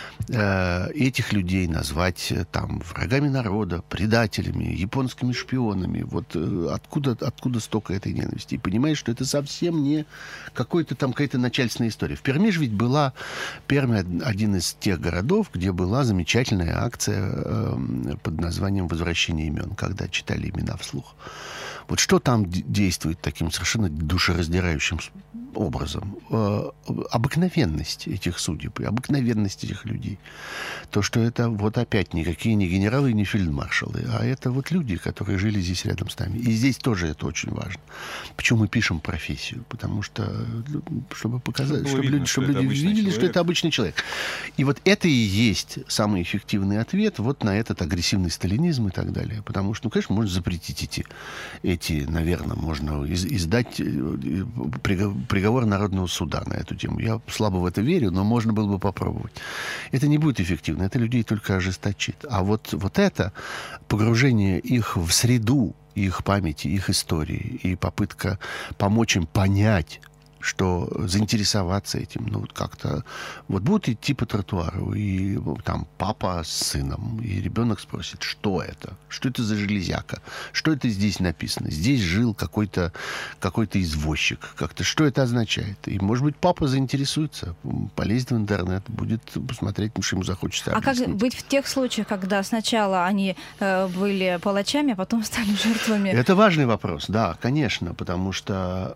этих людей назвать там врагами народа, предателями, японскими шпионами. Вот откуда столько этой ненависти. И понимаешь, что это совсем не какая-то начальственная история. В Перми же ведь была Пермь один из тех городов, где была замечательная акция под названием «Возвращение имен», когда читали имена вслух. Вот что там действует таким совершенно душераздирающим образом? Обыкновенность этих судеб, обыкновенность этих людей. То, что это вот опять никакие не генералы и не фельдмаршалы, а это вот люди, которые жили здесь рядом с нами. И здесь тоже это очень важно. Почему мы пишем профессию? Потому что, чтобы показать, чтобы люди видели, что это обычный человек. И вот это и есть самый эффективный ответ вот на этот агрессивный сталинизм и так далее. Потому что, конечно, можно запретить эти, наверное, можно издать приговор Народного суда на эту тему. Я слабо в это верю, но можно было бы попробовать. Это не будет эффективно, это людей только ожесточит. А вот это погружение их в среду, их памяти, их истории, и попытка помочь им понять, что заинтересоваться этим, ну, вот как-то... Вот будут идти по тротуару, и там папа с сыном, и ребенок спросит, что это? Что это за железяка? Что это здесь написано? Здесь жил какой-то извозчик. Как-то что это означает? И, может быть, папа заинтересуется, полезет в интернет, будет посмотреть, потому что ему захочется объяснить. А как быть в тех случаях, когда сначала они были палачами, а потом стали жертвами? Это важный вопрос, да, конечно, потому что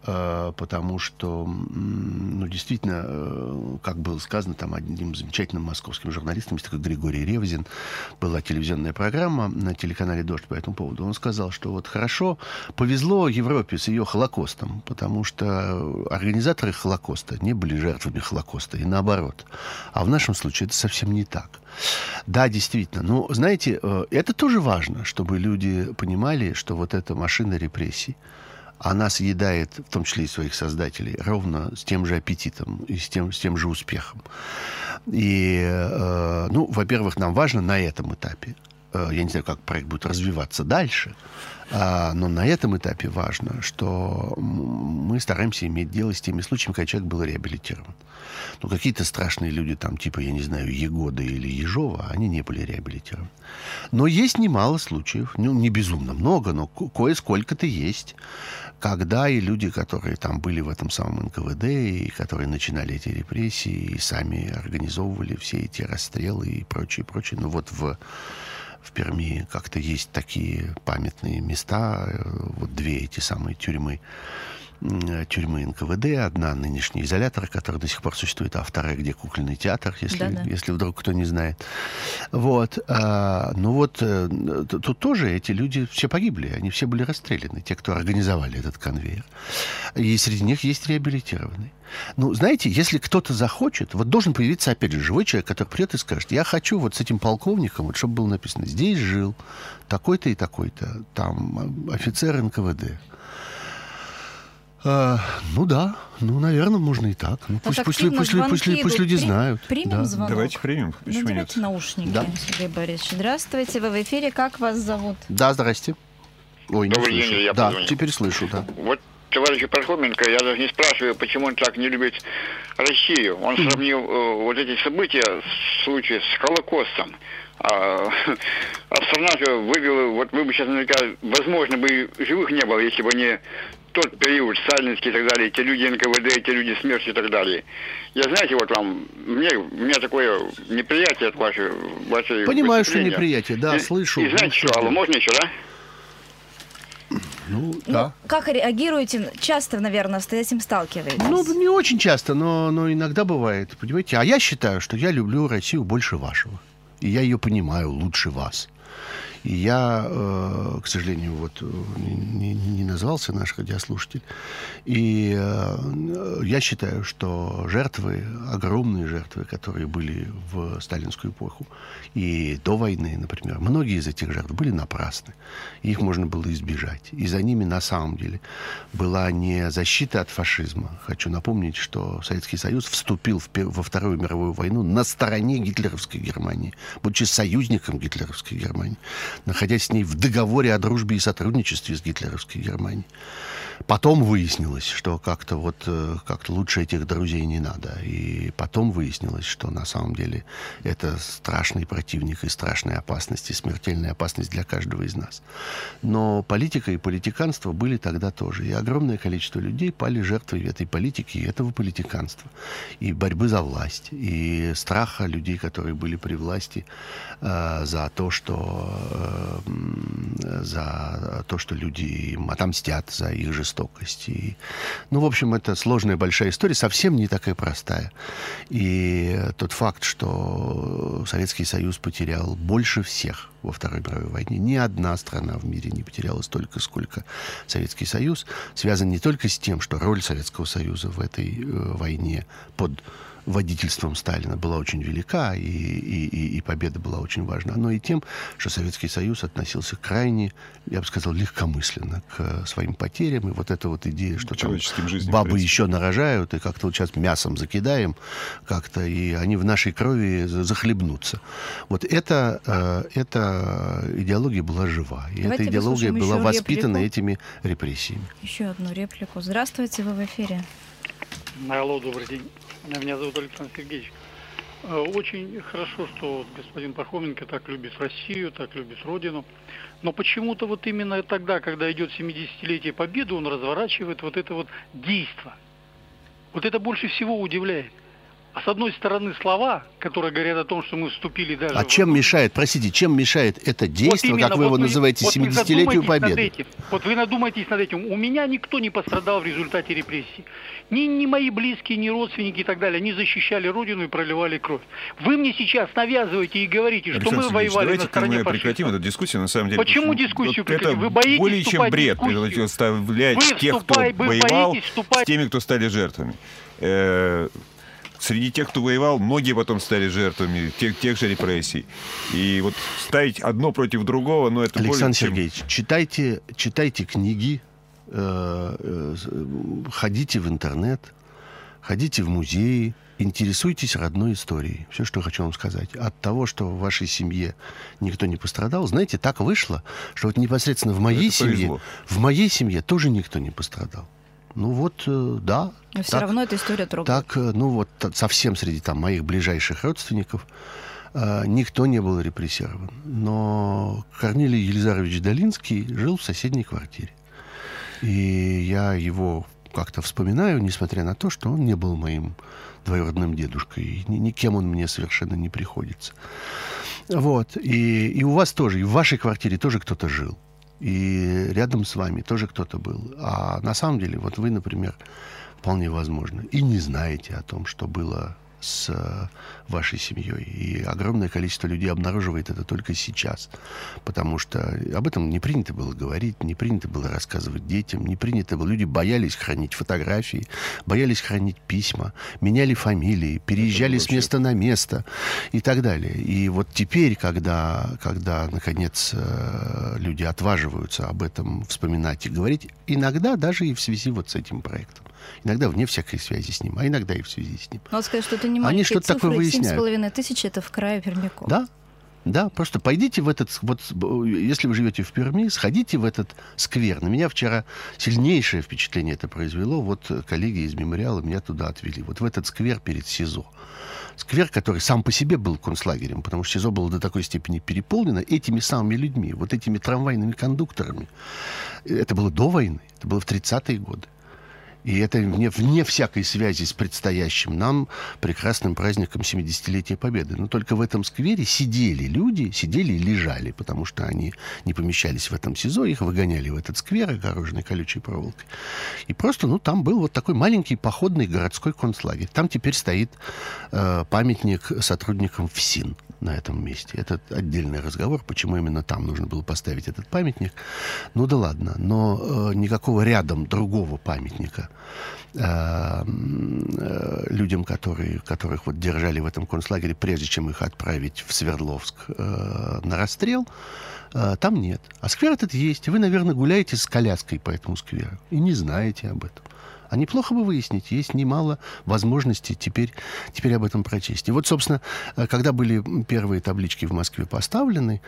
ну, действительно, как было сказано там одним замечательным московским журналистом, есть такой Григорий Ревзин, была телевизионная программа на телеканале «Дождь» по этому поводу. Он сказал, что вот хорошо, повезло Европе с ее Холокостом, потому что организаторы Холокоста не были жертвами Холокоста, и наоборот. А в нашем случае это совсем не так. Да, действительно. Но, знаете, это тоже важно, чтобы люди понимали, что вот эта машина репрессий, она съедает, в том числе и своих создателей, ровно с тем же аппетитом и с тем же успехом. И, ну, во-первых, нам важно на этом этапе, я не знаю, как проект будет развиваться дальше, но на этом этапе важно, что мы стараемся иметь дело с теми случаями, когда человек был реабилитирован. Ну, какие-то страшные люди, там, типа, я не знаю, Егода или Ежова, они не были реабилитированы. Но есть немало случаев, ну, не безумно много, но кое-сколько-то есть, когда и люди, которые там были в этом самом НКВД, и которые начинали эти репрессии, и сами организовывали все эти расстрелы и прочее, прочее. Ну, вот в Перми как-то есть такие памятные места, вот две эти самые тюрьмы НКВД. Одна нынешний изолятор, который до сих пор существует, а вторая, где кукольный театр, если вдруг кто не знает. Вот. Ну вот, тут тоже эти люди все погибли, они все были расстреляны, те, кто организовали этот конвейер. И среди них есть реабилитированные. Ну, знаете, если кто-то захочет, вот должен появиться, опять же, живой человек, который придет и скажет, я хочу вот с этим полковником, вот чтобы было написано, здесь жил такой-то и такой-то, там, офицер НКВД. Ну да, ну, наверное, можно и так. Ну, пусть люди знают. Примем звонок? Давайте примем. Почему нет? Давайте наушники, да. Сергей Борисович. Здравствуйте, вы в эфире. Как вас зовут? Да, здрасте. Ой, Добрый не день, слышу. я Да, позвонил. теперь слышу, да. Вот товарищу Пархоменко, я даже не спрашиваю, почему он так не любит Россию. Он сравнил вот эти события, случаи с Холокостом. А страна же вывела, вот вы бы сейчас наверняка, возможно, бы живых не было, если бы не тот период, сталинский и так далее, те люди НКВД, те люди смерти и так далее. Я, знаете, вот вам, у меня такое неприятие от вашей Понимаю, что неприятие, да, слышу. И знаете что, алло, можно еще, да? Ну, да. Как реагируете? Часто, наверное, с этим сталкиваетесь? Ну, не очень часто, но иногда бывает, понимаете. А я считаю, что я люблю Россию больше вашего. И я ее понимаю лучше вас. И я, к сожалению, вот не назвался наш радиослушатель. И я считаю, что жертвы, огромные жертвы, которые были в сталинскую эпоху и до войны, например, многие из этих жертв были напрасны. Их можно было избежать. И за ними на самом деле была не защита от фашизма. Хочу напомнить, что Советский Союз вступил во Вторую мировую войну на стороне гитлеровской Германии, будучи союзником гитлеровской Германии, находясь с ней в договоре о дружбе и сотрудничестве с гитлеровской Германией. Потом выяснилось, что как-то лучше этих друзей не надо. И потом выяснилось, что на самом деле это страшный противник и страшная опасность, и смертельная опасность для каждого из нас. Но политика и политиканство были тогда тоже. И огромное количество людей пали жертвой этой политики и этого политиканства. И борьбы за власть, и страха людей, которые были при власти, за то, что люди им отомстят за их жестокость. В общем, это сложная большая история, совсем не такая простая. И тот факт, что Советский Союз потерял больше всех во Второй мировой войне, ни одна страна в мире не потеряла столько, сколько Советский Союз, связан не только с тем, что роль Советского Союза в этой войне под водительством Сталина была очень велика, и победа была очень важна, но и тем, что Советский Союз относился крайне, я бы сказал, легкомысленно к своим потерям. И вот эта вот идея, что там бабы еще нарожают, и как-то вот сейчас мясом закидаем как-то, и они в нашей крови захлебнутся. Вот эта идеология была жива. И эта идеология была воспитана этими репрессиями. Еще одну реплику. Здравствуйте, вы в эфире. Алло, добрый день. Меня зовут Александр Сергеевич. Очень хорошо, что господин Пархоменко так любит Россию, так любит Родину. Но почему-то вот именно тогда, когда идет 70-летие Победы, он разворачивает вот это вот действо. Вот это больше всего удивляет. А с одной стороны слова, которые говорят о том, что мы вступили даже... А чем мешает, простите, чем мешает это действие, вот именно, как вы его называете, 70-летию Победы? Вот вы надумайтесь над этим. У меня никто не пострадал в результате репрессий. Ни мои близкие, ни родственники и так далее. Они защищали Родину и проливали кровь. Вы мне сейчас навязываете и говорите, что мы воевали на стороне фашистов. Давайте прекратим эту дискуссию, на самом деле. Почему дискуссию прекратим? Вы боитесь более чем бред, вставлять тех, кто воевал, с теми, кто стали жертвами. Среди тех, кто воевал, многие потом стали жертвами тех же репрессий. И вот ставить одно против другого, но это Александр Сергеевич, читайте книги, ходите в интернет, ходите в музеи, интересуйтесь родной историей. Все, что хочу вам сказать. От того, что в вашей семье никто не пострадал, знаете, так вышло, что вот непосредственно в моей семье тоже никто не пострадал. Ну вот, да. Но все равно эта история трогает. Совсем среди моих ближайших родственников никто не был репрессирован. Но Корнилий Елизарович Долинский жил в соседней квартире. И я его как-то вспоминаю, несмотря на то, что он не был моим двоюродным дедушкой. И никем он мне совершенно не приходится. Вот. И у вас тоже, и в вашей квартире тоже кто-то жил. И рядом с вами тоже кто-то был. А на самом деле, вот вы, например, вполне возможно, и не знаете о том, что было с вашей семьей. И огромное количество людей обнаруживает это только сейчас. Потому что об этом не принято было говорить, не принято было рассказывать детям, не принято было. Люди боялись хранить фотографии, боялись хранить письма, меняли фамилии, переезжали с места на место и так далее. И вот теперь, когда наконец, люди отваживаются об этом вспоминать и говорить, иногда даже и в связи вот с этим проектом. Иногда вне всякой связи с ним, а иногда и в связи с ним. Надо сказать, что это не маленькие цифры, 7,5 тысяч, это в крае пермяков. Да, просто пойдите в этот... Вот, если вы живете в Перми, сходите в этот сквер. На меня вчера сильнейшее впечатление это произвело. Вот коллеги из мемориала меня туда отвели. Вот в этот сквер перед СИЗО. Сквер, который сам по себе был концлагерем, потому что СИЗО было до такой степени переполнено этими самыми людьми, вот этими трамвайными кондукторами. Это было до войны, это было в 30-е годы. И это вне всякой связи с предстоящим нам прекрасным праздником 70-летия Победы. Но только в этом сквере сидели люди, сидели и лежали, потому что они не помещались в этом СИЗО, их выгоняли в этот сквер, огороженный колючей проволокой. И просто, там был вот такой маленький походный городской концлагерь. Там теперь стоит памятник сотрудникам ФСИН на этом месте. Это отдельный разговор, почему именно там нужно было поставить этот памятник. Ну да ладно, но никакого рядом другого памятника людям, которых вот держали в этом концлагере, прежде чем их отправить в Свердловск на расстрел, там нет. А сквер этот есть. И вы, наверное, гуляете с коляской по этому скверу и не знаете об этом. А неплохо бы выяснить, есть немало возможностей теперь об этом прочесть. И вот, собственно, когда были первые таблички в Москве поставлены,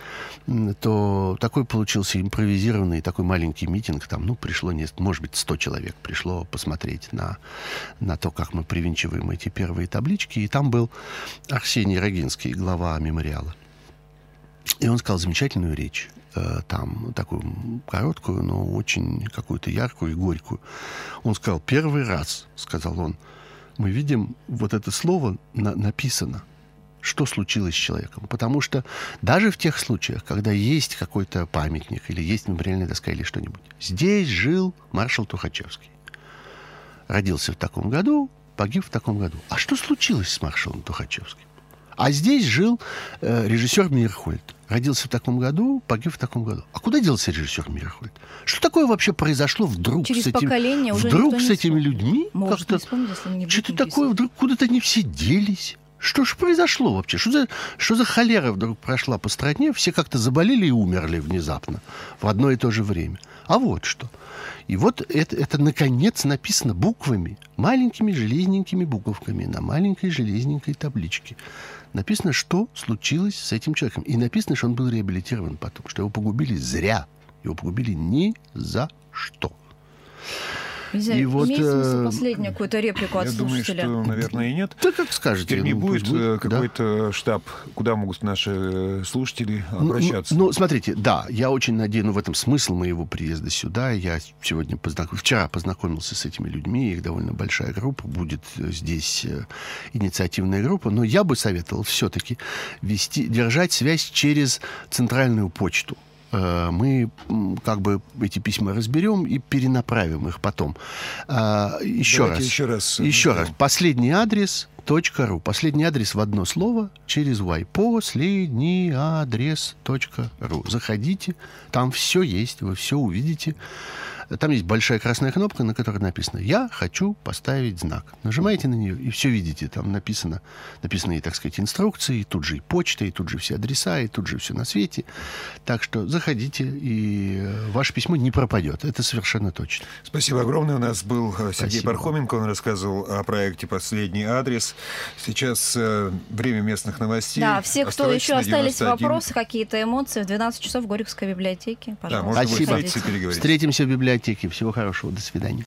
то такой получился импровизированный такой маленький митинг. Там, пришло, может быть, 100 человек пришло посмотреть на то, как мы привинчиваем эти первые таблички. И там был Арсений Рогинский, глава мемориала. И он сказал замечательную речь. Там такую короткую, но очень какую-то яркую и горькую. Он сказал: первый раз, сказал он, мы видим вот это слово написано. Что случилось с человеком? Потому что даже в тех случаях, когда есть какой-то памятник или есть мемориальная доска или что-нибудь, здесь жил маршал Тухачевский. Родился в таком году, погиб в таком году. А что случилось с маршалом Тухачевским? А здесь жил режиссер Мейерхольд. Родился в таком году, погиб в таком году. А куда делся режиссер Мейерхольд? Что такое вообще произошло вдруг Через с этим, поколение уже вдруг с этими людьми? Может, не вспомнить, если не что-то такое, вдруг куда-то они все делись. Что же произошло вообще? Что за холера вдруг прошла по стране? Все как-то заболели и умерли внезапно в одно и то же время. А вот что. И вот это наконец написано буквами, маленькими железненькими буковками на маленькой железненькой табличке. Написано, что случилось с этим человеком. И написано, что он был реабилитирован потом, что его погубили зря. Его погубили ни за что. Нельзя, имеет смысл последнюю какую-то реплику от слушателя? Я думаю, что, наверное, и нет. Да как скажете. Теперь не будет какой-то штаб, куда могут наши слушатели обращаться? Смотрите, да, я очень надеюсь, в этом смысл моего приезда сюда. Я вчера познакомился с этими людьми, их довольно большая группа, будет здесь инициативная группа, но я бы советовал все-таки держать связь через центральную почту. Мы как бы эти письма разберем и перенаправим их потом. Еще раз. Последний адрес .ру. Последний адрес в одно слово через Y. Последний адрес .ру. Заходите, там все есть, вы все увидите. Там есть большая красная кнопка, на которой написано «Я хочу поставить знак». Нажимаете на нее, и все видите. Там написаны, так сказать, инструкции, и тут же и почта, и тут же все адреса, и тут же все на свете. Так что заходите, и ваше письмо не пропадет. Это совершенно точно. Спасибо огромное. У нас был Сергей Пархоменко. Он рассказывал о проекте «Последний адрес». Сейчас время местных новостей. Да, все, кто еще остались вопросы, какие-то эмоции, в 12 часов в Горьковской библиотеке. Пожалуйста. Спасибо. Встретимся в библиотеке. Всего хорошего. До свидания.